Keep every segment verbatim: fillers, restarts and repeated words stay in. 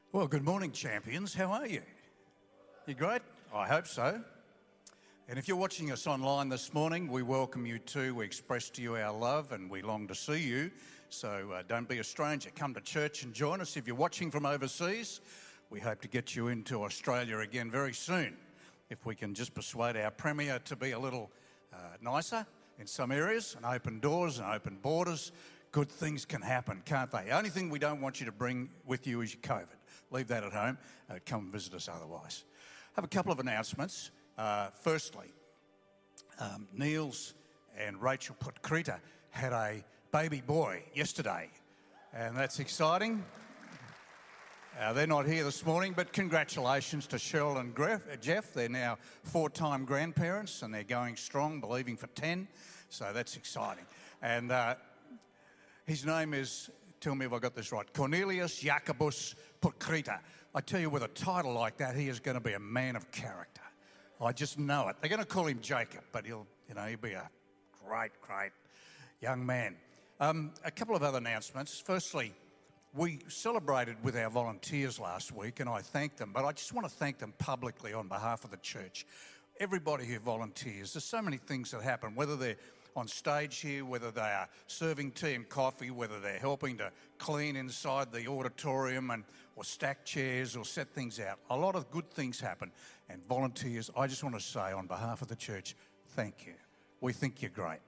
Well, good morning, champions. How are you? You great? I hope so. And if you're watching us online this morning, we welcome you too. We express to you our love and we long to see you. So uh, don't be a stranger. Come to church and join us. If you're watching from overseas, we hope to get you into Australia again very soon. If we can just persuade our Premier to be a little uh, nicer in some areas and open doors and open borders, good things can happen, can't they? The only thing we don't want you to bring with you is your COVID. Leave that at home. Uh, come and visit us otherwise. I have a couple of announcements. Uh, firstly, um, Niels and Rachel Potkrita had a baby boy yesterday, and that's exciting. Uh, they're not here this morning, but congratulations to Cheryl and Gref, uh, Jeff. They're now four-time grandparents, and they're going strong, believing for ten, so that's exciting. And uh, his name is, tell me if I got this right, Cornelius Jacobus Potkrita. I tell you, with a title like that, he is going to be a man of character. I just know it. They're going to call him Jacob, but he'll, you know, he'll be a great, great young man. Um, a couple of other announcements. Firstly, we celebrated with our volunteers last week, and I thanked them, but I just want to thank them publicly on behalf of the church. Everybody who volunteers, there's so many things that happen, whether they're on stage here, whether they are serving tea and coffee, whether they're helping to clean inside the auditorium and or stack chairs or set things out. A lot of good things happen, and volunteers, I just want to say on behalf of the church, thank you. We think you're great.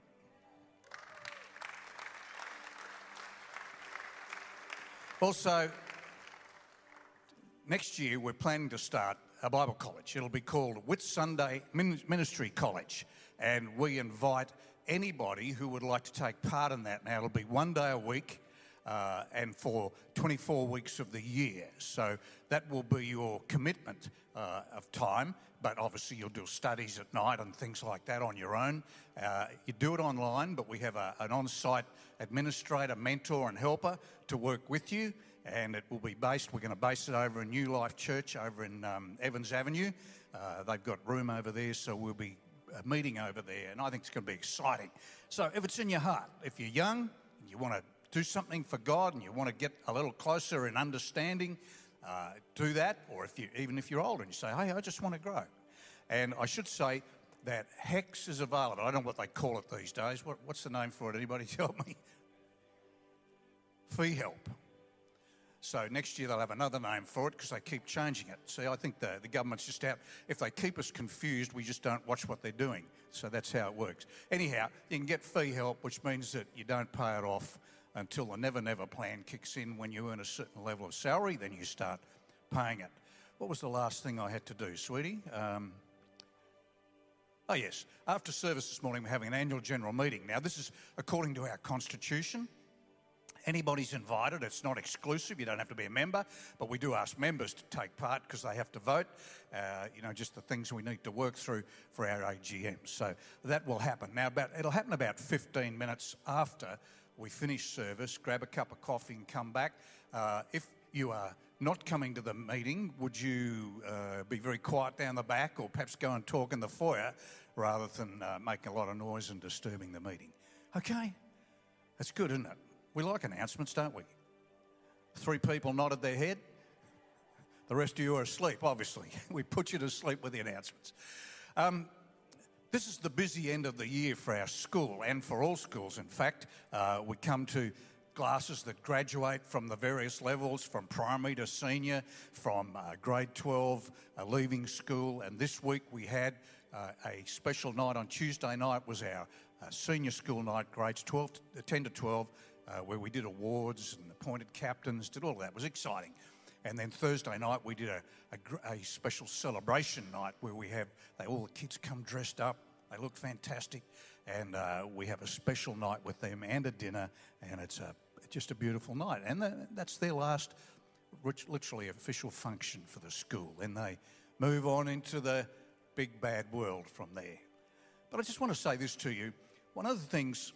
Also, next year we're planning to start a Bible college. It'll be called Whitsunday Ministry College, and we invite anybody who would like to take part in that. Now, it'll be one day a week uh, and for twenty-four weeks of the year. So that will be your commitment uh, of time, but obviously you'll do studies at night and things like that on your own. Uh, you do it online, but we have a, an on-site administrator, mentor and helper to work with you, and it will be based, we're going to base it over in New Life Church over in um, Evans Avenue. Uh, they've got room over there, so we'll be a meeting over there, and I think it's going to be exciting. So if it's in your heart, if you're young and you want to do something for God and you want to get a little closer in understanding, uh, do that. Or if you, even if you're older and you say, hey, I just want to grow. And I should say that HEX is available. I don't know what they call it these days. What, what's the name for it? Anybody tell me? Fee help. So next year they'll have another name for it because they keep changing it. See, I think the, the government's just out. If they keep us confused, we just don't watch what they're doing. So that's how it works. Anyhow, you can get fee help, which means that you don't pay it off until the Never Never plan kicks in. When you earn a certain level of salary, then you start paying it. What was the last thing I had to do, sweetie? Um, oh, yes. After service this morning, we're having an annual general meeting. Now, this is according to our constitution. Anybody's invited. It's not exclusive. You don't have to be a member, but we do ask members to take part because they have to vote. Uh, you know, just the things we need to work through for our A G M. So that will happen. Now, about, it'll happen about fifteen minutes after we finish service. Grab a cup of coffee and come back. Uh, if you are not coming to the meeting, would you uh, be very quiet down the back or perhaps go and talk in the foyer rather than uh, making a lot of noise and disturbing the meeting? Okay? That's good, isn't it? We like announcements, don't we? Three people nodded their head. The rest of you are asleep, obviously. We put you to sleep with the announcements. Um, this is the busy end of the year for our school and for all schools, in fact. Uh, we come to classes that graduate from the various levels, from primary to senior, from uh, grade twelve, uh, leaving school. And this week we had uh, a special night on Tuesday night was our uh, senior school night, grades twelve, to, ten to twelve, Uh, where we did awards and appointed captains, did all of that. It was exciting. And then Thursday night we did a, a, a special celebration night where we have, they, all the kids come dressed up, they look fantastic, and uh, we have a special night with them and a dinner, and it's a, just a beautiful night. And the, that's their last, rich, literally official function for the school. Then they move on into the big bad world from there. But I just want to say this to you. One of the things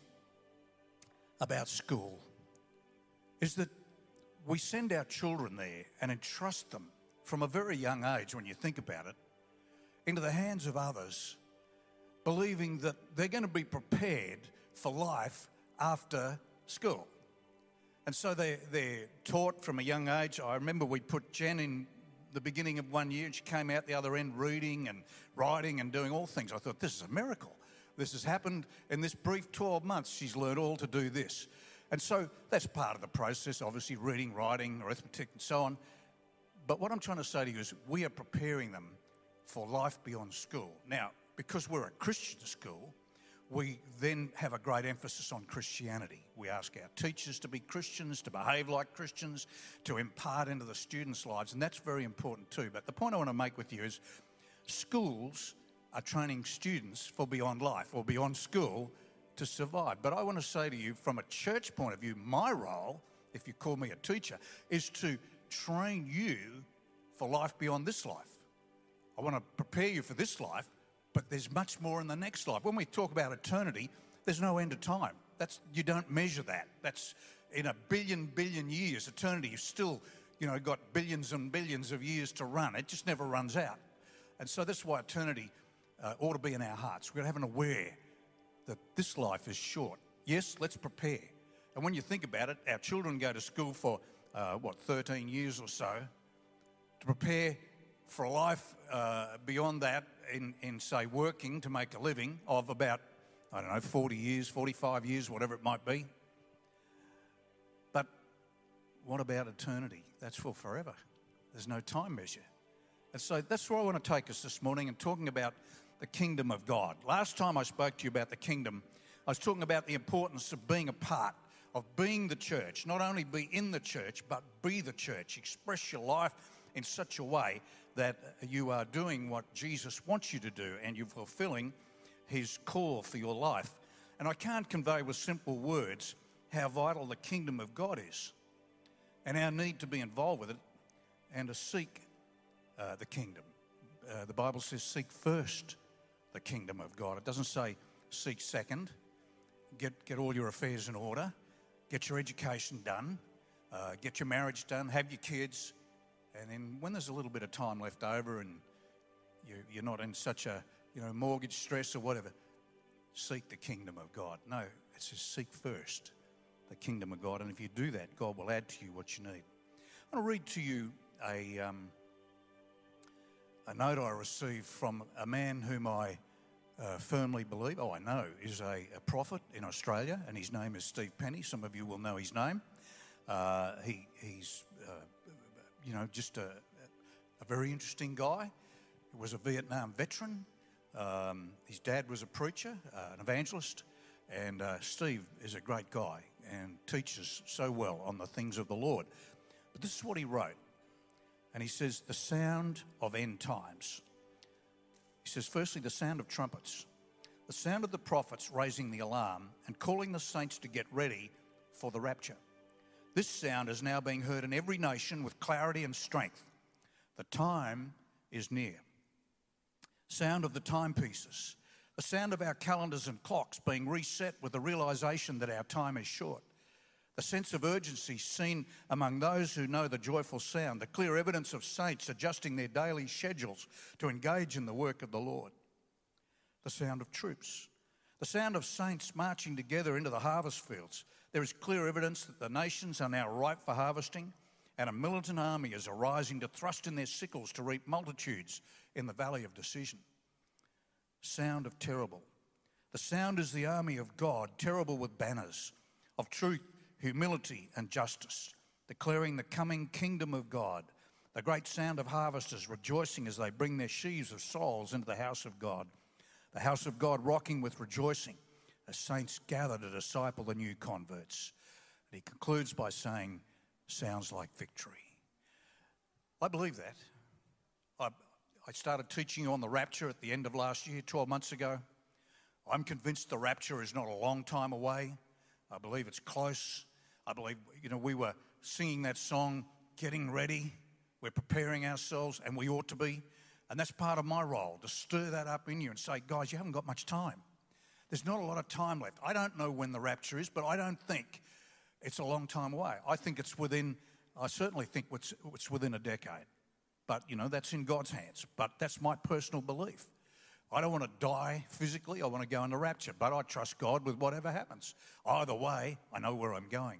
about school is that we send our children there and entrust them from a very young age, when you think about it, into the hands of others, believing that they're going to be prepared for life after school. And so they, they're taught from a young age. I remember we put Jen in the beginning of one year and she came out the other end reading and writing and doing all things. I thought, this is a miracle. This has happened in this brief twelve months. She's learned all to do this. And so that's part of the process, obviously, reading, writing, arithmetic and so on. But what I'm trying to say to you is we are preparing them for life beyond school. Now, because we're a Christian school, we then have a great emphasis on Christianity. We ask our teachers to be Christians, to behave like Christians, to impart into the students' lives, and that's very important too. But the point I want to make with you is schools are training students for beyond life or beyond school to survive. But I want to say to you, from a church point of view, my role, if you call me a teacher, is to train you for life beyond this life. I want to prepare you for this life, but there's much more in the next life. When we talk about eternity, there's no end of time. That's, you don't measure that. That's in a billion, billion years. Eternity, you've still, you know, got billions and billions of years to run. It just never runs out. And so that's why eternity uh, ought to be in our hearts. We've got to have an aware that this life is short. Yes, let's prepare. And when you think about it, our children go to school for, uh, what, thirteen years or so, to prepare for a life uh, beyond that in, in, say, working to make a living of about, I don't know, forty years, forty-five years, whatever it might be. But what about eternity? That's for forever. There's no time measure. And so that's where I want to take us this morning and talking about the kingdom of God. Last time I spoke to you about the kingdom, I was talking about the importance of being a part, of being the church. Not only be in the church, but be the church. Express your life in such a way that you are doing what Jesus wants you to do and you're fulfilling his call for your life. And I can't convey with simple words how vital the kingdom of God is and our need to be involved with it and to seek uh, the kingdom. Uh, the Bible says seek first the kingdom of God. It doesn't say seek second. Get, get all your affairs in order. Get your education done. Uh, get your marriage done. Have your kids. And then when there's a little bit of time left over and you, you're not in such a, you know, mortgage stress or whatever, seek the kingdom of God. No, it says seek first the kingdom of God. And if you do that, God will add to you what you need. I want to read to you a, um, a note I received from a man whom I uh, firmly believe, oh, I know, is a, a prophet in Australia, and his name is Steve Penny. Some of you will know his name. Uh, he, he's... Uh, You know, just a, a very interesting guy. He was a Vietnam veteran. Um, his dad was a preacher, uh, an evangelist. And uh, Steve is a great guy and teaches so well on the things of the Lord. But this is what he wrote. And he says, the sound of end times. He says, firstly, the sound of trumpets. The sound of the prophets raising the alarm and calling the saints to get ready for the rapture. This sound is now being heard in every nation with clarity and strength. The time is near. Sound of the timepieces. The sound of our calendars and clocks being reset with the realization that our time is short. The sense of urgency seen among those who know the joyful sound. The clear evidence of saints adjusting their daily schedules to engage in the work of the Lord. The sound of troops. The sound of saints marching together into the harvest fields. There is clear evidence that the nations are now ripe for harvesting and a militant army is arising to thrust in their sickles to reap multitudes in the valley of decision. Sound of terrible. The sound is the army of God, terrible with banners of truth, humility and justice, declaring the coming kingdom of God. The great sound of harvesters rejoicing as they bring their sheaves of souls into the house of God. The house of God rocking with rejoicing as saints gather to disciple the new converts. And he concludes by saying, sounds like victory. I believe that. I, I started teaching you on the rapture at the end of last year, twelve months ago. I'm convinced the rapture is not a long time away. I believe it's close. I believe, you know, we were singing that song, getting ready. We're preparing ourselves, and we ought to be. And that's part of my role, to stir that up in you and say, guys, you haven't got much time. There's not a lot of time left. I don't know when the rapture is, but I don't think it's a long time away. I think it's within, I certainly think it's, it's within a decade. But, you know, that's in God's hands. But that's my personal belief. I don't want to die physically. I want to go into rapture. But I trust God with whatever happens. Either way, I know where I'm going.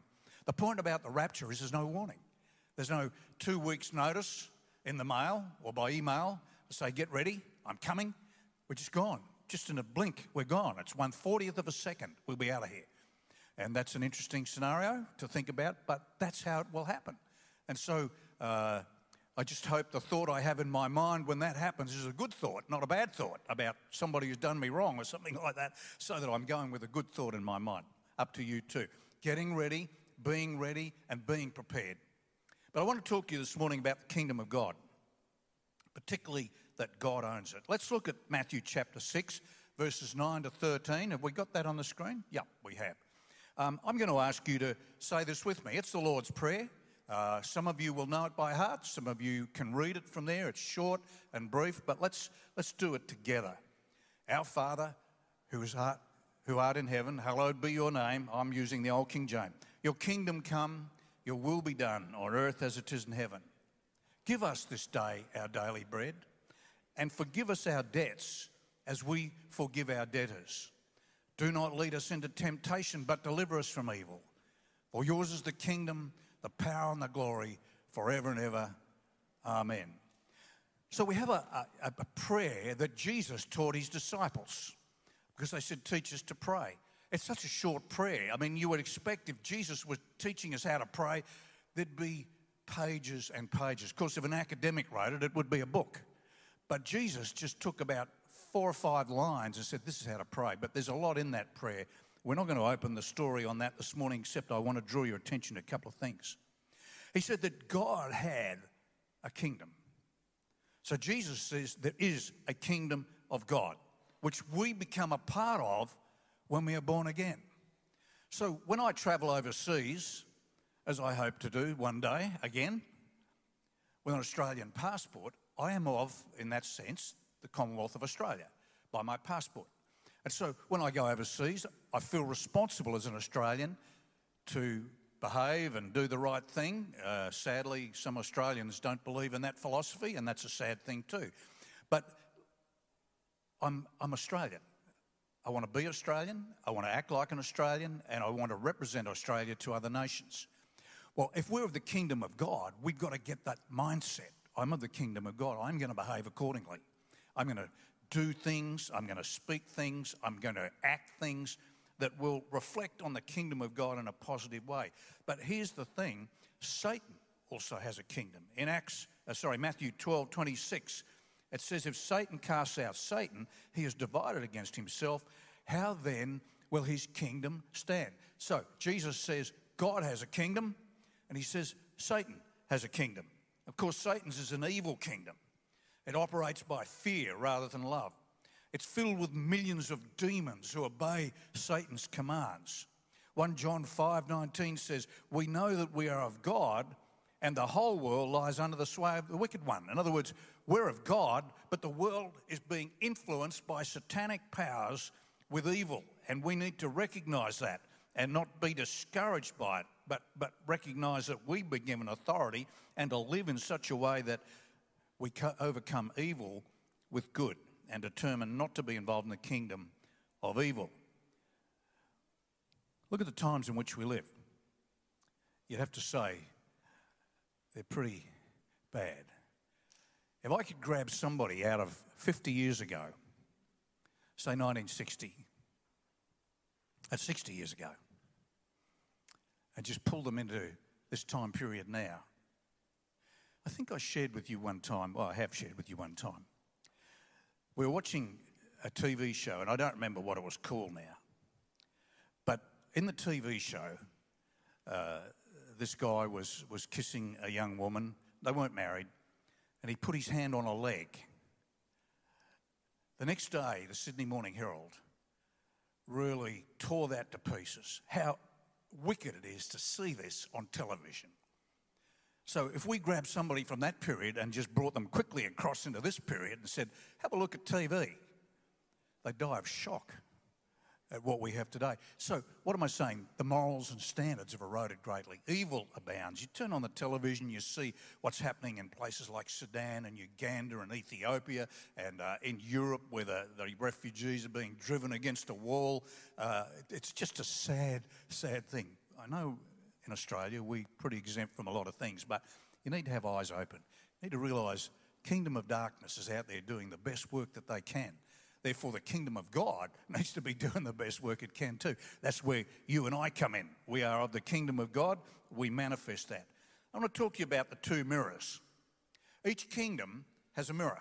The point about the rapture is there's no warning. There's no two weeks' notice in the mail or by email to say, get ready, I'm coming. We're just gone. Just in a blink, we're gone. It's one fortieth of a second, we'll be out of here. And that's an interesting scenario to think about, but that's how it will happen. And so uh, I just hope the thought I have in my mind when that happens is a good thought, not a bad thought about somebody who's done me wrong or something like that, so that I'm going with a good thought in my mind. Up to you too. Getting ready, being ready, and being prepared. But I want to talk to you this morning about the kingdom of God, particularly that God owns it. Let's look at Matthew chapter six, verses nine to thirteen. Have we got that on the screen? Yep, we have. Um, I'm going to ask you to say this with me. It's the Lord's Prayer. Uh, some of you will know it by heart. Some of you can read it from there. It's short and brief, but let's let's do it together. Our Father, who is art, who art in heaven, hallowed be your name. I'm using the old King James. Your kingdom come, your will be done on earth as it is in heaven. Give us this day our daily bread, and forgive us our debts as we forgive our debtors. Do not lead us into temptation, but deliver us from evil. For yours is the kingdom, the power and the glory forever and ever. Amen. So we have a, a, a prayer that Jesus taught his disciples because they said, teach us to pray. It's such a short prayer. I mean, you would expect if Jesus was teaching us how to pray, there'd be pages and pages. Of course, if an academic wrote it, it would be a book. But Jesus just took about four or five lines and said, this is how to pray. But there's a lot in that prayer. We're not going to open the story on that this morning, except I want to draw your attention to a couple of things. He said that God had a kingdom. So Jesus says there is a kingdom of God, which we become a part of when we are born again. So when I travel overseas, as I hope to do one day again, with an Australian passport, I am of, in that sense, the Commonwealth of Australia by my passport. And so when I go overseas, I feel responsible as an Australian to behave and do the right thing. Uh, sadly, some Australians don't believe in that philosophy, and that's a sad thing too. But I'm, I'm Australian. I want to be Australian, I want to act like an Australian, and I want to represent Australia to other nations. Well, if we're of the kingdom of God, we've got to get that mindset. I'm of the kingdom of God. I'm going to behave accordingly. I'm going to do things, I'm going to speak things, I'm going to act things that will reflect on the kingdom of God in a positive way. But here's the thing, Satan also has a kingdom. In Acts, uh, sorry, Matthew twelve twenty-six, it says, if Satan casts out Satan, he is divided against himself. How then will his kingdom stand? So Jesus says God has a kingdom, and he says Satan has a kingdom. Of course, Satan's is an evil kingdom. It operates by fear rather than love. It's filled with millions of demons who obey Satan's commands. First John five nineteen says, we know that we are of God, and the whole world lies under the sway of the wicked one. In other words, we're of God, but the world is being influenced by satanic powers with evil, and we need to recognize that and not be discouraged by it, but, but recognize that we've been given authority and to live in such a way that we overcome evil with good and determine not to be involved in the kingdom of evil. Look at the times in which we live. You'd have to say they're pretty bad. If I could grab somebody out of fifty years ago, say nineteen sixty, that's sixty years ago, and just pull them into this time period now. I think I shared with you one time, well, I have shared with you one time. We were watching a T V show, and I don't remember what it was called now. But in the T V show, uh, this guy was, was kissing a young woman. They weren't married. And he put his hand on her leg. The next day, the Sydney Morning Herald really tore that to pieces. How wicked it is to see this on television. So if we grabbed somebody from that period and just brought them quickly across into this period and said, have a look at T V, they'd die of shock at what we have today. So what am I saying? The morals and standards have eroded greatly. Evil abounds. You turn on the television, you see what's happening in places like Sudan and Uganda and Ethiopia and uh, in Europe where the, the refugees are being driven against a wall. Uh, it's just a sad, sad thing. I know in Australia. We're pretty exempt from a lot of things, but you need to have eyes open. You need to realise kingdom of darkness is out there doing the best work that they can. Therefore, the kingdom of God needs to be doing the best work it can too. That's where you and I come in. We are of the kingdom of God. We manifest that. I want to talk to you about the two mirrors. Each kingdom has a mirror.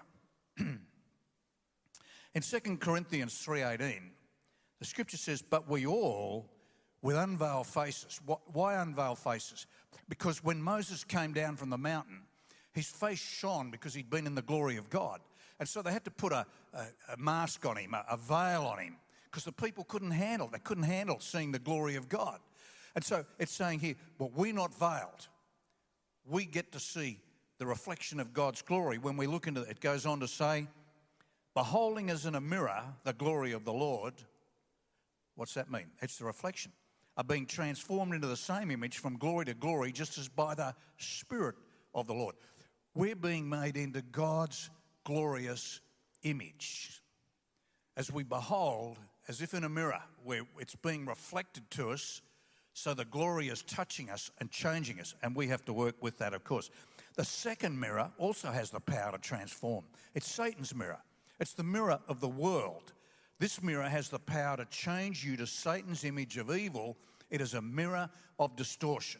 In Second Corinthians three eighteen, the scripture says, but we all, with unveiled faces. Why unveiled faces? Because when Moses came down from the mountain, his face shone because he'd been in the glory of God. And so they had to put a, a, a mask on him, a, a veil on him, because the people couldn't handle, they couldn't handle seeing the glory of God. And so it's saying here, well, we're not veiled. We get to see the reflection of God's glory. When we look into it, it goes on to say, beholding as in a mirror the glory of the Lord. What's that mean? It's the reflection. Are being transformed into the same image from glory to glory, just as by the Spirit of the Lord. We're being made into God's glorious image as we behold, as if in a mirror, where it's being reflected to us, so the glory is touching us and changing us, and we have to work with that, of course. The second mirror also has the power to transform. It's Satan's mirror. It's the mirror of the world. This mirror has the power to change you to Satan's image of evil. It is a mirror of distortion.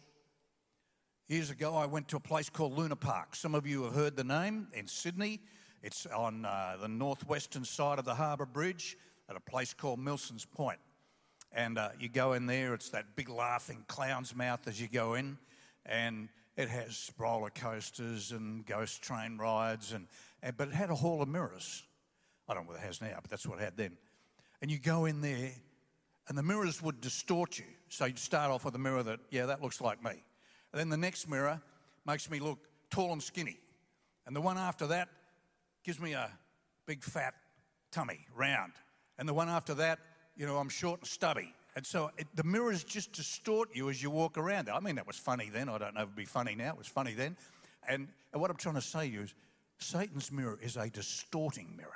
Years ago, I went to a place called Luna Park. Some of you have heard the name, in Sydney. It's on uh, the northwestern side of the Harbour Bridge at a place called Milson's Point. And uh, you go in there, it's that big laughing clown's mouth as you go in, and it has roller coasters and ghost train rides, and, and but it had a hall of mirrors. I don't know what it has now, but that's what it had then. And you go in there, and the mirrors would distort you. So you'd start off with a mirror that, yeah, that looks like me. And then the next mirror makes me look tall and skinny. And the one after that gives me a big fat tummy, round. And the one after that, you know, I'm short and stubby. And so it, the mirrors just distort you as you walk around there. I mean, that was funny then. I don't know if it'd be funny now. It was funny then. And, and what I'm trying to say to you is Satan's mirror is a distorting mirror.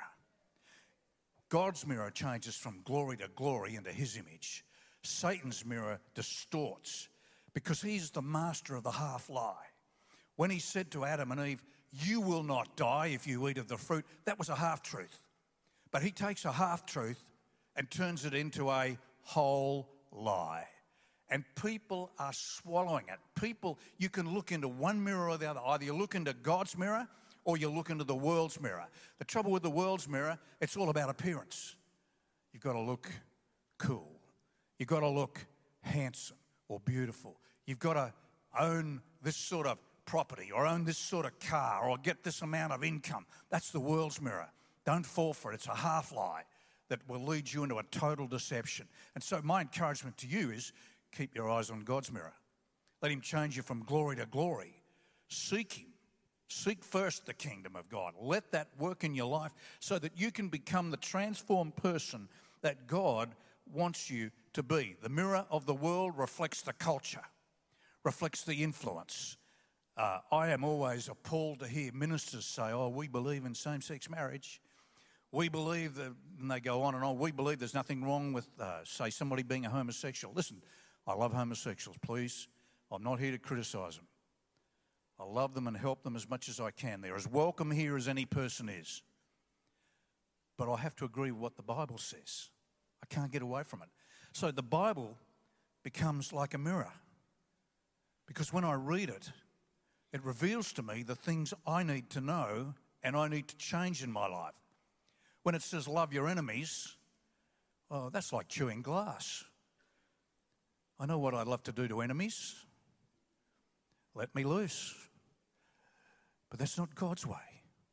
God's mirror changes from glory to glory into his image. Satan's mirror distorts because he's the master of the half-lie. When he said to Adam and Eve, you will not die if you eat of the fruit, that was a half-truth. But he takes a half-truth and turns it into a whole lie. And people are swallowing it. People, you can look into one mirror or the other. Either you look into God's mirror or you look into the world's mirror. The trouble with the world's mirror, it's all about appearance. You've got to look cool. You've got to look handsome or beautiful. You've got to own this sort of property or own this sort of car or get this amount of income. That's the world's mirror. Don't fall for it. It's a half lie that will lead you into a total deception. And so my encouragement to you is keep your eyes on God's mirror. Let him change you from glory to glory. Seek him. Seek first the kingdom of God. Let that work in your life so that you can become the transformed person that God wants you to be. The mirror of the world reflects the culture, reflects the influence. Uh, I am always appalled to hear ministers say, oh, we believe in same-sex marriage. We believe that, and they go on and on, we believe there's nothing wrong with, uh, say, somebody being a homosexual. Listen, I love homosexuals, please. I'm not here to criticise them. I love them and help them as much as I can. They're as welcome here as any person is. But I have to agree with what the Bible says. I can't get away from it. So the Bible becomes like a mirror. Because when I read it, it reveals to me the things I need to know and I need to change in my life. When it says love your enemies, oh, that's like chewing glass. I know what I'd love to do to enemies. Let me loose. But that's not God's way.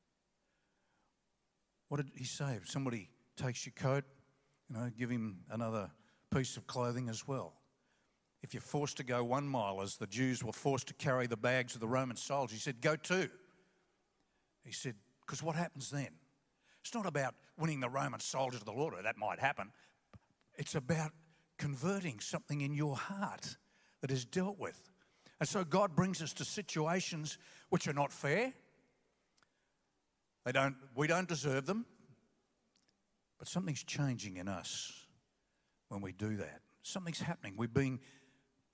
What did he say? If somebody takes your coat, you know, give him another piece of clothing as well. If you're forced to go one mile, as the Jews were forced to carry the bags of the Roman soldiers, he said, go two. He said, because what happens then? It's not about winning the Roman soldier to the Lord. That might happen. It's about converting something in your heart that is dealt with. And so God brings us to situations which are not fair. They don't, we don't deserve them. But something's changing in us when we do that. Something's happening. We're being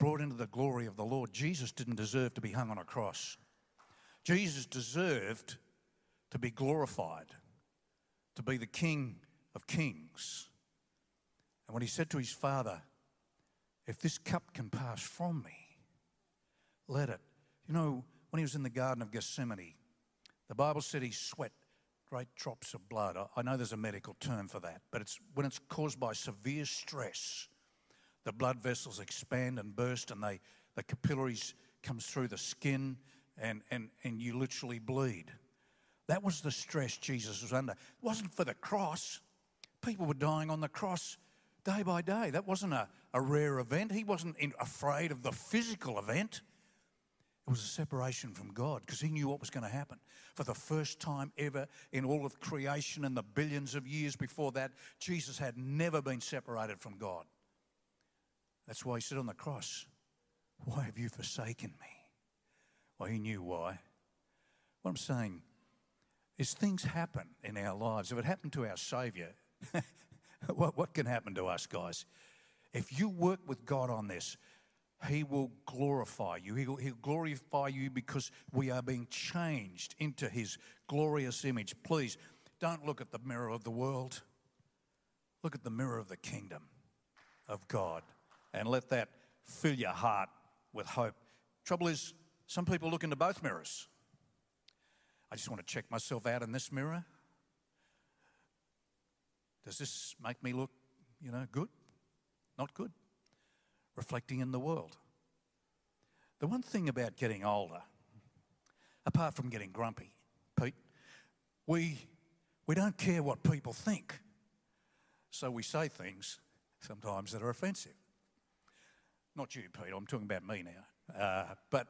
brought into the glory of the Lord. Jesus didn't deserve to be hung on a cross. Jesus deserved to be glorified, to be the King of Kings. And when he said to his Father, if this cup can pass from me, let it. You know, when he was in the Garden of Gethsemane, the Bible said he sweat great drops of blood. I know there's a medical term for that, but it's when it's caused by severe stress, the blood vessels expand and burst and they, the capillaries comes through the skin and, and, and you literally bleed. That was the stress Jesus was under. It wasn't for the cross. People were dying on the cross day by day. That wasn't a, a rare event. He wasn't in, afraid of the physical event. It was a separation from God because he knew what was going to happen. For the first time ever in all of creation and the billions of years before that, Jesus had never been separated from God. That's why he said on the cross, why have you forsaken me? Well, he knew why. What I'm saying is things happen in our lives. If it happened to our Saviour, what, what can happen to us, guys? If you work with God on this, he will glorify you. He'll, he'll glorify you because we are being changed into his glorious image. Please, don't look at the mirror of the world. Look at the mirror of the kingdom of God and let that fill your heart with hope. Trouble is, some people look into both mirrors. I just want to check myself out in this mirror. Does this make me look, you know, good? Not good. Reflecting in the world. The one thing about getting older, apart from getting grumpy, Pete, we, we don't care what people think. So we say things sometimes that are offensive. Not you, Pete, I'm talking about me now. Uh, but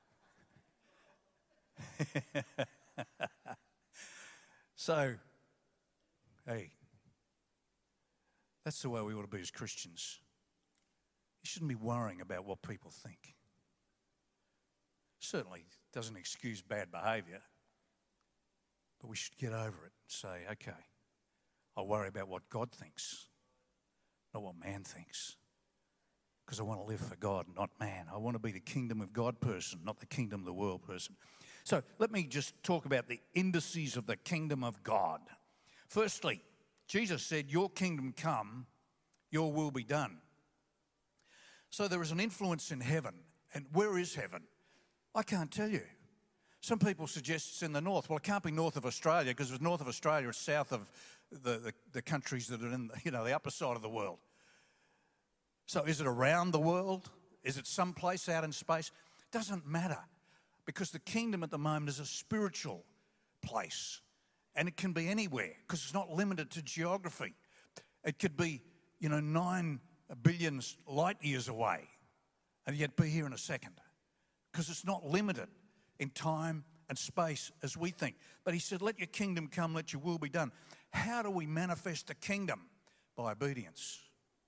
so, hey, that's the way we ought to be as Christians. You shouldn't be worrying about what people think. Certainly doesn't excuse bad behaviour, but we should get over it and say, okay, I'll worry about what God thinks, not what man thinks. Because I want to live for God, not man. I want to be the kingdom of God person, not the kingdom of the world person. So let me just talk about the indices of the kingdom of God. Firstly, Jesus said, your kingdom come, your will be done. So there is an influence in heaven. And where is heaven? I can't tell you. Some people suggest it's in the north. Well, it can't be north of Australia because if it's north of Australia, it's south of the, the, the countries that are in, you know, the upper side of the world. So is it around the world? Is it someplace out in space? Doesn't matter because the kingdom at the moment is a spiritual place and it can be anywhere because it's not limited to geography. It could be, you know, nine billion light years away and yet be here in a second because it's not limited in time and space as we think. But he said, let your kingdom come, let your will be done. How do we manifest the kingdom? By obedience.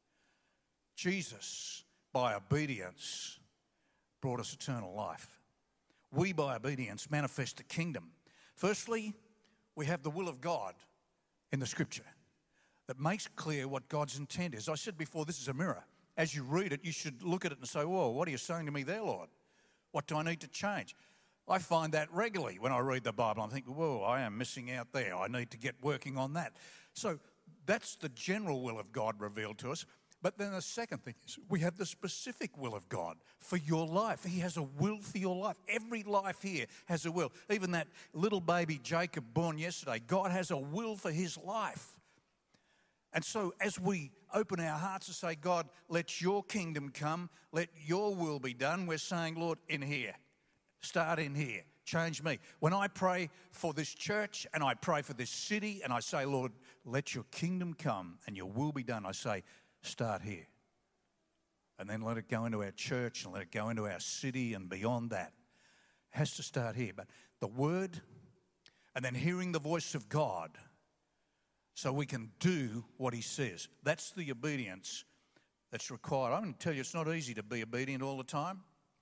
Jesus, by obedience, brought us eternal life. We, by obedience, manifest the kingdom. Firstly, we have the will of God in the scripture that makes clear what God's intent is. I said before, this is a mirror. As you read it, you should look at it and say, whoa, what are you saying to me there, Lord? What do I need to change? I find that regularly when I read the Bible. I'm thinking, whoa, I am missing out there. I need to get working on that. So that's the general will of God revealed to us. But then the second thing is we have the specific will of God for your life. He has a will for your life. Every life here has a will. Even that little baby Jacob born yesterday, God has a will for his life. And so as we open our hearts and say, God, let your kingdom come, let your will be done, we're saying, Lord, in here, start in here, change me. When I pray for this church and I pray for this city and I say, Lord, let your kingdom come and your will be done, I say, start here. And then let it go into our church and let it go into our city and beyond that. It has to start here. But the word and then hearing the voice of God so we can do what he says. That's the obedience that's required. I'm going to tell you, it's not easy to be obedient all the time.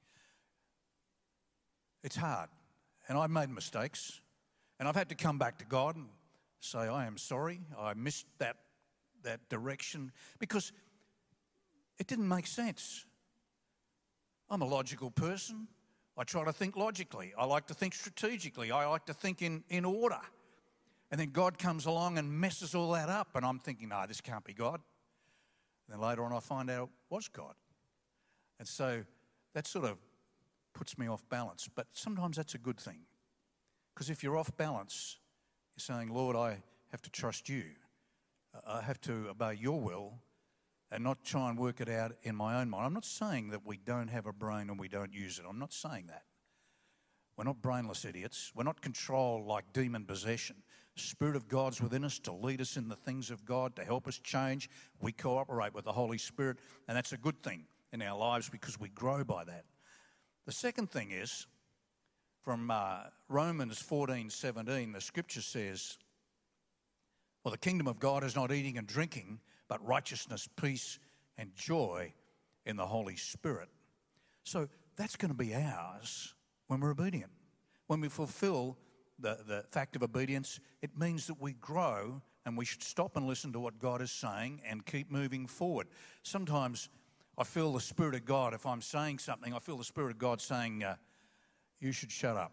It's hard. And I've made mistakes. And I've had to come back to God and say, I am sorry. I missed that that direction because it didn't make sense. I'm a logical person. I try to think logically. I like to think strategically. I like to think in, in order. And then God comes along and messes all that up, and I'm thinking, no, this can't be God. And then later on I find out it was God. And so that sort of puts me off balance. But sometimes that's a good thing. Because if you're off balance, you're saying, Lord, I have to trust you. I have to obey your will and not try and work it out in my own mind. I'm not saying that we don't have a brain and we don't use it. I'm not saying that. We're not brainless idiots. We're not controlled like demon possession. The Spirit of God's within us to lead us in the things of God, to help us change. We cooperate with the Holy Spirit, and that's a good thing in our lives because we grow by that. The second thing is, from uh, Romans fourteen seventeen, the scripture says, well, the kingdom of God is not eating and drinking, but righteousness, peace, and joy in the Holy Spirit. So that's going to be ours when we're obedient. When we fulfill the, the fact of obedience, it means that we grow and we should stop and listen to what God is saying and keep moving forward. Sometimes I feel the Spirit of God, if I'm saying something, I feel the Spirit of God saying, uh, you should shut up.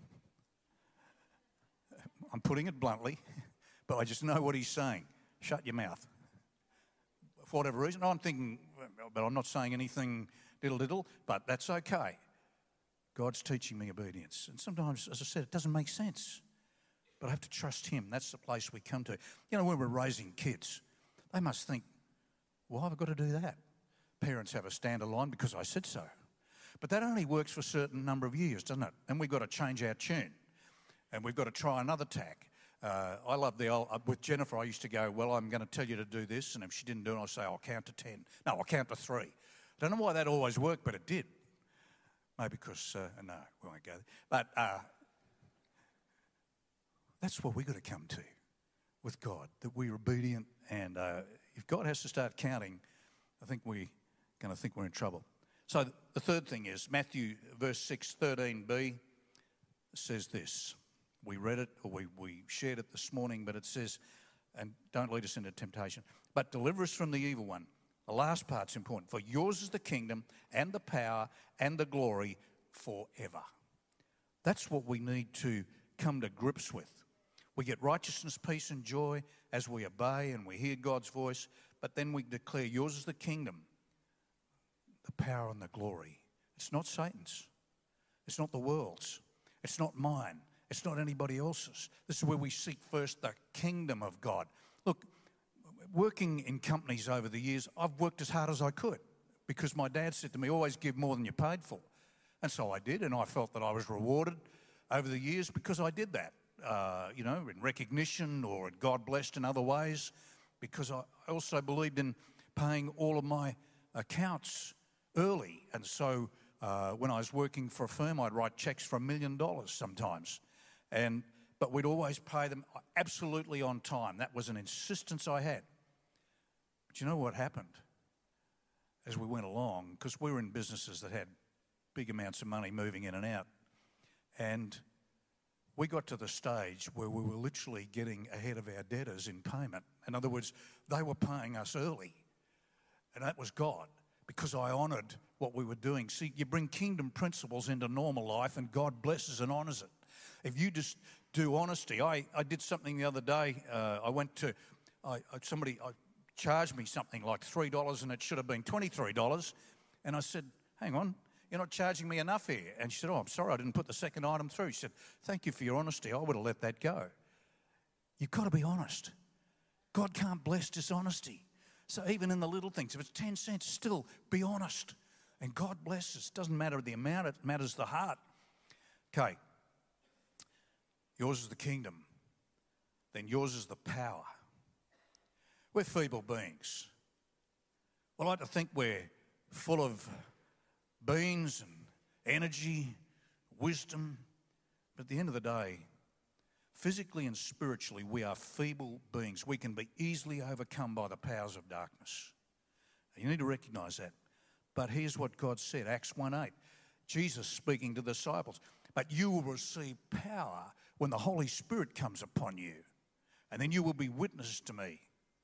I'm putting it bluntly, but I just know what he's saying. Shut your mouth. For whatever reason, I'm thinking, but I'm not saying anything diddle-diddle, but that's okay. God's teaching me obedience. And sometimes, as I said, it doesn't make sense. But I have to trust him. That's the place we come to. You know, when we're raising kids, they must think, why have I got to do that? Parents have a standalone because I said so. But that only works for a certain number of years, doesn't it? And we've got to change our tune. And we've got to try another tack. Uh, I love the old, uh, with Jennifer, I used to go, well, I'm going to tell you to do this. And if she didn't do it, I'll say, I'll count to ten. No, I'll count to three. I don't know why that always worked, but it did. Maybe because, uh, no, we won't go there. But uh, that's what we've got to come to with God, that we're obedient. And uh, if God has to start counting, I think we're going to think we're in trouble. So the third thing is Matthew verse six thirteen b says this. We read it, or we, we shared it this morning, but it says, and don't lead us into temptation, but deliver us from the evil one. The last part's important. For yours is the kingdom and the power and the glory forever. That's what we need to come to grips with. We get righteousness, peace, and joy as we obey and we hear God's voice, but then we declare yours is the kingdom, the power and the glory. It's not Satan's. It's not the world's. It's not mine. It's not anybody else's. This is where we seek first the kingdom of God. Look, working in companies over the years, I've worked as hard as I could because my dad said to me, always give more than you paid for. And so I did, and I felt that I was rewarded over the years because I did that, uh, you know, in recognition or in God blessed in other ways, because I also believed in paying all of my accounts early. And so uh, when I was working for a firm, I'd write checks for a million dollars sometimes. And but we'd always pay them absolutely on time. That was an insistence I had. But you know what happened as we went along? Because we were in businesses that had big amounts of money moving in and out. And we got to the stage where we were literally getting ahead of our debtors in payment. In other words, they were paying us early. And that was God, because I honoured what we were doing. See, you bring kingdom principles into normal life and God blesses and honours it. If you just do honesty, I, I did something the other day. Uh, I went to, I, I, somebody I charged me something like three dollars and it should have been twenty-three dollars. And I said, hang on, you're not charging me enough here. And she said, oh, I'm sorry, I didn't put the second item through. She said, thank you for your honesty. I would have let that go. You've got to be honest. God can't bless dishonesty. So even in the little things, if it's ten cents, still be honest. And God blesses. It doesn't matter the amount, it matters the heart. Okay. Yours is the kingdom. Then yours is the power. We're feeble beings. I like to think we're full of beings and energy, wisdom. But at the end of the day, physically and spiritually, we are feeble beings. We can be easily overcome by the powers of darkness. You need to recognize that. But here's what God said, Acts one eight. Jesus speaking to the disciples. But you will receive power when the Holy Spirit comes upon you. And then you will be witnesses to me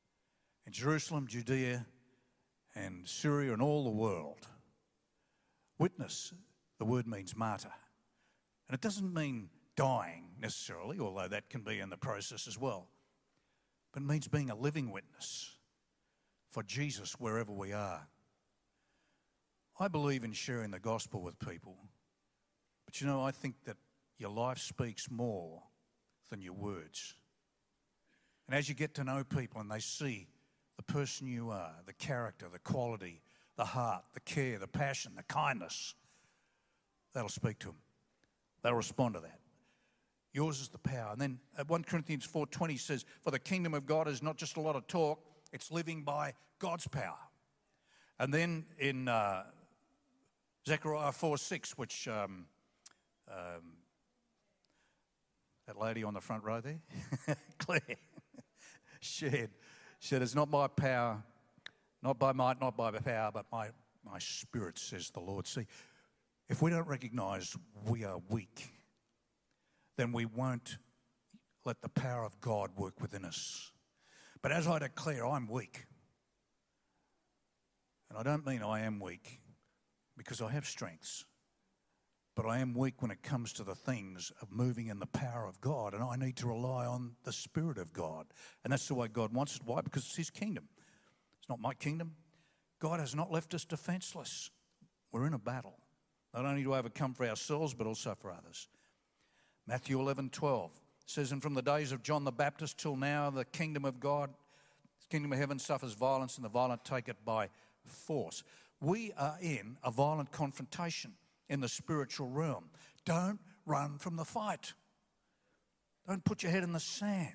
in Jerusalem, Judea, and Syria, and all the world. Witness, the word means martyr. And it doesn't mean dying necessarily, although that can be in the process as well. But it means being a living witness for Jesus wherever we are. I believe in sharing the gospel with people. But you know, I think that your life speaks more than your words. And as you get to know people and they see the person you are, the character, the quality, the heart, the care, the passion, the kindness, that'll speak to them. They'll respond to that. Yours is the power. And then uh, First Corinthians four twenty says, for the kingdom of God is not just a lot of talk, it's living by God's power. And then in uh, Zechariah four six, which um, um, that lady on the front row there, Claire, shared, said, it's not by power, not by might, not by power, but my, my spirit, says the Lord. See, if we don't recognise we are weak, then we won't let the power of God work within us. But as I declare, I'm weak. And I don't mean I am weak because I have strengths. But I am weak when it comes to the things of moving in the power of God. And I need to rely on the Spirit of God. And that's the way God wants it. Why? Because it's His kingdom. It's not my kingdom. God has not left us defenseless. We're in a battle. Not only to overcome for ourselves, but also for others. Matthew eleven twelve says, and from the days of John the Baptist till now, the kingdom of God, the kingdom of heaven suffers violence, and the violent take it by force. We are in a violent confrontation in the spiritual realm. Don't run from the fight. Don't put your head in the sand.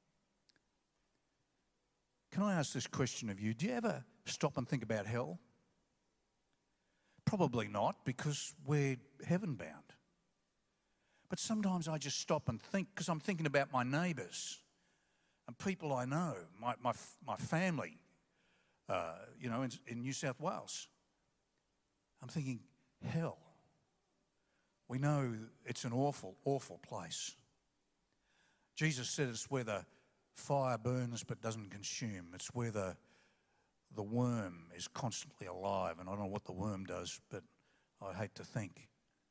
Can I ask this question of you? Do you ever stop and think about hell? Probably not, because we're heaven-bound. But sometimes I just stop and think, because I'm thinking about my neighbours and people I know, my my, my family, uh, you know, in, in New South Wales. I'm thinking, hell. We know it's an awful, awful place. Jesus said it's where the fire burns but doesn't consume. It's where the, the worm is constantly alive. And I don't know what the worm does, but I hate to think.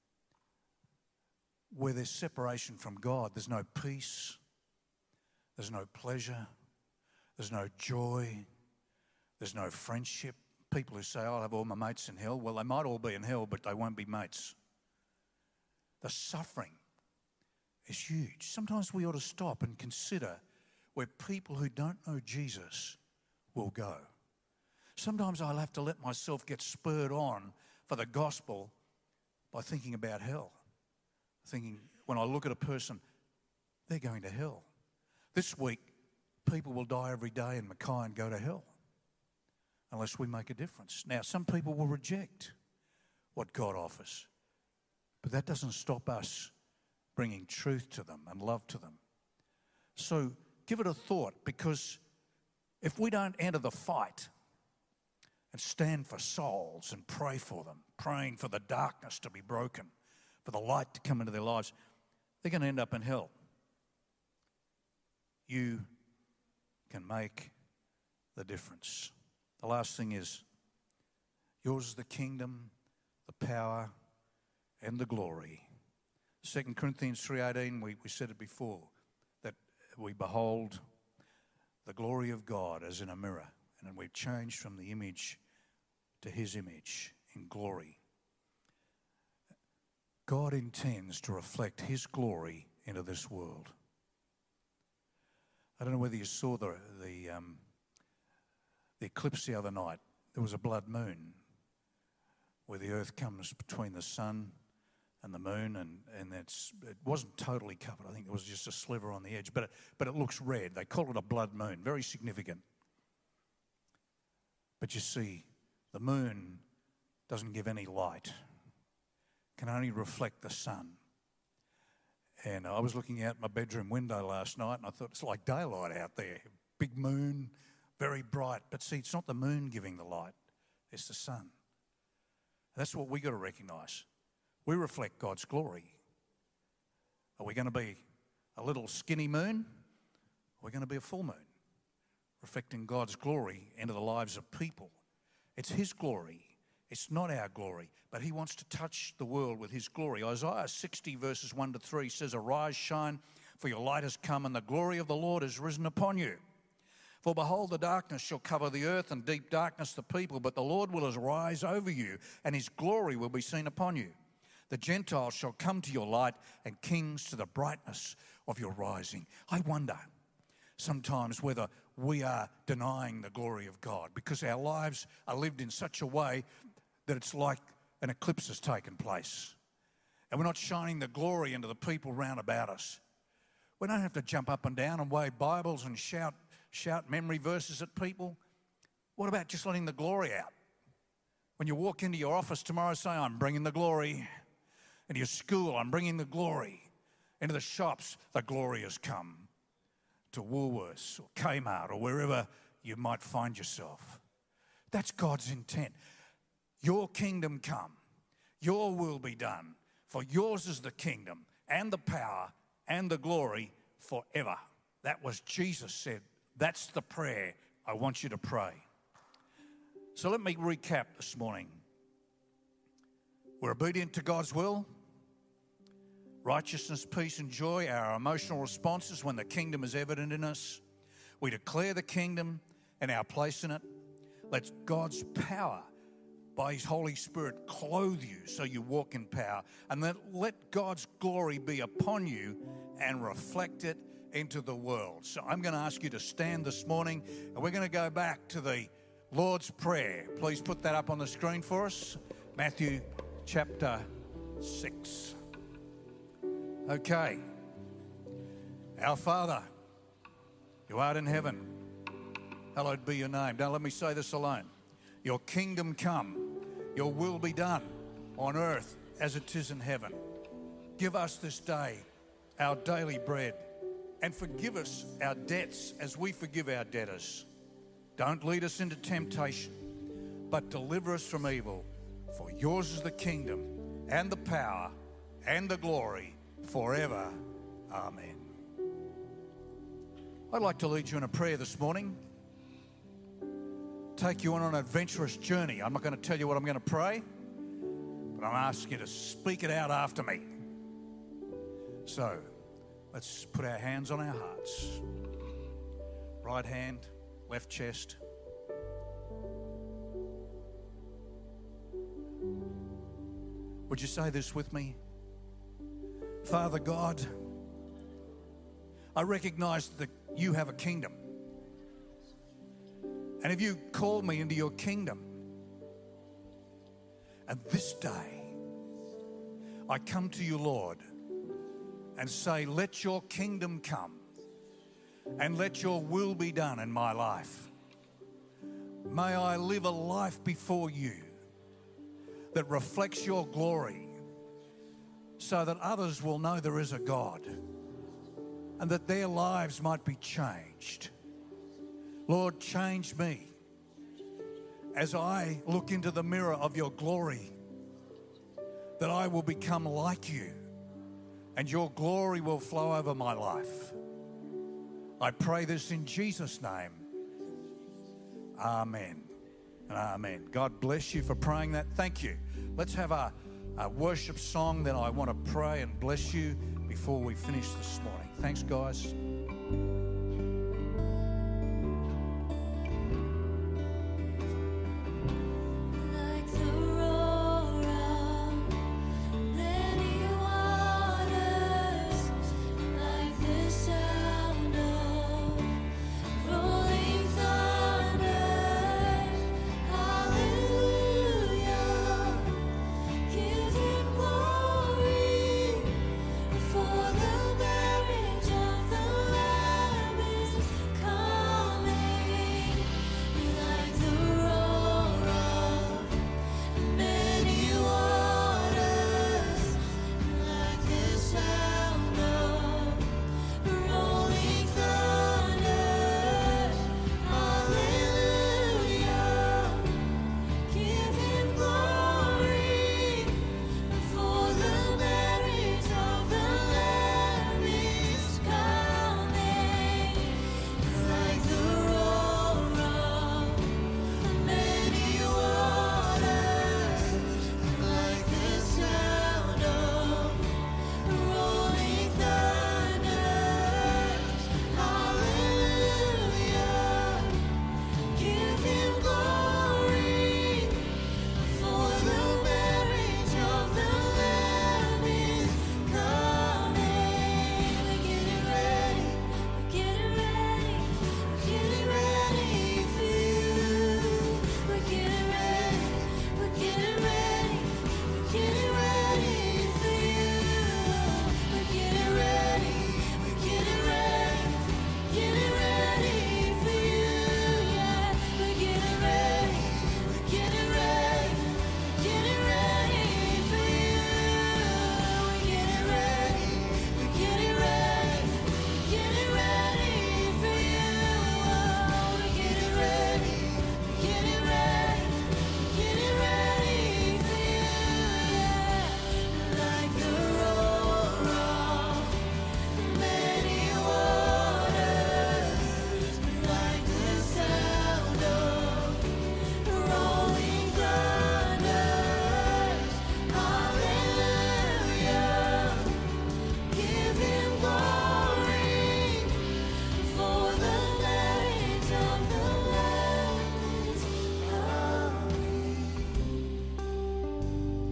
Where there's separation from God, there's no peace, there's no pleasure, there's no joy, there's no friendship. People who say, I'll have all my mates in hell, well, they might all be in hell, but they won't be mates. The suffering is huge. Sometimes we ought to stop and consider where people who don't know Jesus will go. Sometimes I'll have to let myself get spurred on for the gospel by thinking about hell. Thinking, when I look at a person, they're going to hell. This week, people will die every day in Mackay and go to hell unless we make a difference. Now, some people will reject what God offers, but that doesn't stop us bringing truth to them and love to them. So give it a thought, because if we don't enter the fight and stand for souls and pray for them, praying for the darkness to be broken, for the light to come into their lives, they're going to end up in hell. You can make the difference. The last thing is, yours is the kingdom, the power, and the glory. Second Corinthians three eighteen, we, we said it before, that we behold the glory of God as in a mirror, and then we've changed from the image to His image in glory. God intends to reflect His glory into this world. I don't know whether you saw the the, um, the eclipse the other night. There was a blood moon where the earth comes between the sun and the moon, and, and it's, it wasn't totally covered. I think it was just a sliver on the edge, but it, but it looks red. They call it a blood moon, very significant. But you see, the moon doesn't give any light, can only reflect the sun. And I was looking out my bedroom window last night, and I thought, it's like daylight out there. Big moon, very bright. But see, it's not the moon giving the light, it's the sun. That's what we got to recognise. We reflect God's glory. Are we going to be a little skinny moon? Or are we going to be a full moon, reflecting God's glory into the lives of people? It's His glory It's not our glory, but he wants to touch the world with his glory. Isaiah sixty verses one to three says, "Arise, shine, for your light has come, and the glory of the Lord has risen upon you. For behold, the darkness shall cover the earth, and deep darkness the people, but the Lord will arise over you, and his glory will be seen upon you. The Gentiles shall come to your light, and kings to the brightness of your rising." I wonder sometimes whether we are denying the glory of God because our lives are lived in such a way that it's like an eclipse has taken place. And we're not shining the glory into the people round about us. We don't have to jump up and down and wave Bibles and shout, shout memory verses at people. What about just letting the glory out? When you walk into your office tomorrow, say, "I'm bringing the glory." Into your school, "I'm bringing the glory." Into the shops, the glory has come. To Woolworths or Kmart or wherever you might find yourself. That's God's intent. Your kingdom come, your will be done, for yours is the kingdom and the power and the glory forever. That was Jesus said. That's the prayer I want you to pray. So let me recap this morning. We're obedient to God's will. Righteousness, peace and joy are our emotional responses when the kingdom is evident in us. We declare the kingdom and our place in it. Let God's power by his Holy Spirit clothe you so you walk in power. And then let God's glory be upon you and reflect it into the world. So I'm going to ask you to stand this morning and we're going to go back to the Lord's Prayer. Please put that up on the screen for us. Matthew chapter six. Okay. Our Father, who art in heaven, hallowed be your name. Now let me say this alone. Your kingdom come, your will be done on earth as it is in heaven. Give us this day our daily bread and forgive us our debts as we forgive our debtors. Don't lead us into temptation, but deliver us from evil. For yours is the kingdom and the power and the glory forever. Amen. I'd like to lead you in a prayer this morning. Take you on an adventurous journey. I'm not going to tell you what I'm going to pray, but I'm asking you to speak it out after me. So, let's put our hands on our hearts. Right hand, left chest. Would you say this with me? Father God, I recognize that you have a kingdom. And have you called me into your kingdom? And this day, I come to you, Lord, and say, let your kingdom come and let your will be done in my life. May I live a life before you that reflects your glory so that others will know there is a God and that their lives might be changed. Lord, change me as I look into the mirror of your glory, that I will become like you and your glory will flow over my life. I pray this in Jesus' name. Amen and amen. God bless you for praying that. Thank you. Let's have a, a worship song that I want to pray and bless you before we finish this morning. Thanks, guys. For the marriage of the Lamb.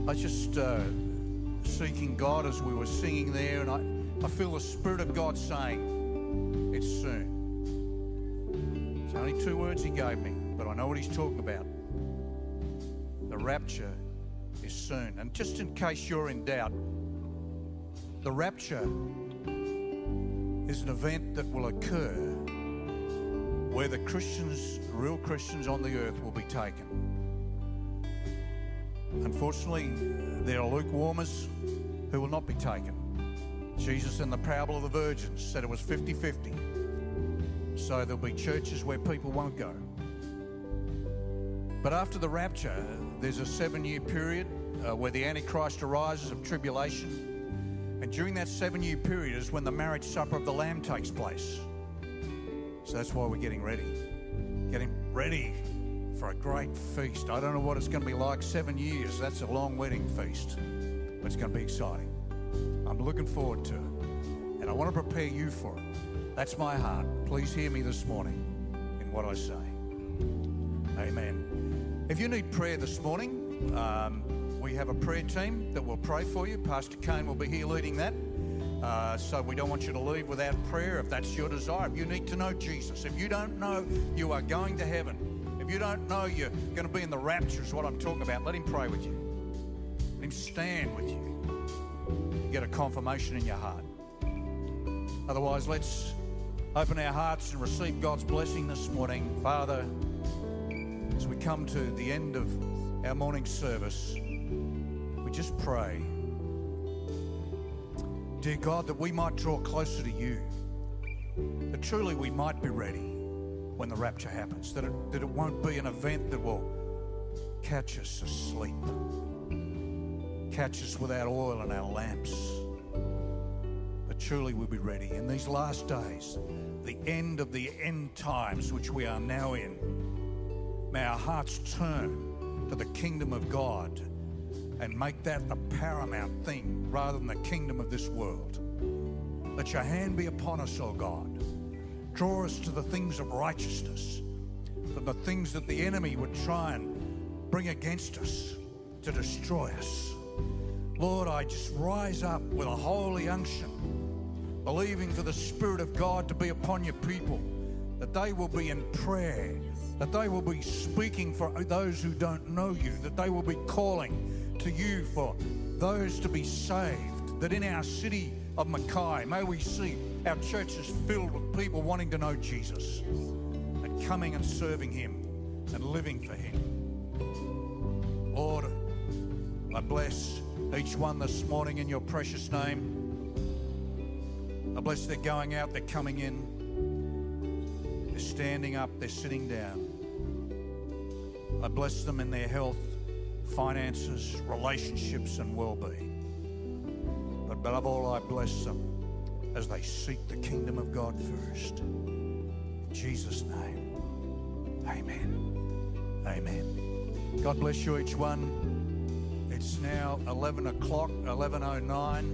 I just uh, seeking God as we were singing there, and I, I feel the Spirit of God saying, it's soon. It's only two words he gave me, but I know what he's talking about. The rapture is soon. And just in case you're in doubt, the rapture is an event that will occur where the Christians, real Christians on the earth, will be taken. Unfortunately, there are lukewarmers who will not be taken. Jesus in the parable of the virgins said it was fifty-fifty. So there'll be churches where people won't go. But after the rapture, there's a seven-year period uh, where the Antichrist arises of tribulation. And during that seven-year period is when the marriage supper of the Lamb takes place. So that's why we're getting ready. Getting ready for a great feast. I don't know what it's going to be like. Seven years, that's a long wedding feast. But it's going to be exciting. I'm looking forward to it. And I want to prepare you for it. That's my heart. Please hear me this morning in what I say. Amen. If you need prayer this morning, um, we have a prayer team that will pray for you. Pastor Kane will be here leading that. Uh, so we don't want you to leave without prayer if that's your desire. If you need to know Jesus, if you don't know you are going to heaven, if you don't know you're going to be in the rapture is what I'm talking about, let him pray with you. Let him stand with you. You get a confirmation in your heart. Otherwise, let's open our hearts and receive God's blessing this morning. Father, as we come to the end of our morning service, we just pray, dear God, that we might draw closer to you, that truly we might be ready when the rapture happens, that it, that it won't be an event that will catch us asleep, catch us without oil in our lamps, but truly we'll be ready. In these last days, the end of the end times which we are now in, may our hearts turn to the kingdom of God and make that the paramount thing rather than the kingdom of this world. Let your hand be upon us, O God. Draw us to the things of righteousness, to the things that the enemy would try and bring against us to destroy us. Lord, I just rise up with a holy unction, believing for the Spirit of God to be upon your people, that they will be in prayer, that they will be speaking for those who don't know you, that they will be calling to you for those to be saved, that in our city of Mackay, may we see our churches filled with people wanting to know Jesus and coming and serving him and living for him. Lord, I bless each one this morning in your precious name. I bless they're going out, they're coming in, they're standing up, they're sitting down. I bless them in their health, finances, relationships and well-being. But above all, I bless them as they seek the kingdom of God first. In Jesus' name, amen. Amen. God bless you each one. It's now eleven o'clock, eleven oh nine.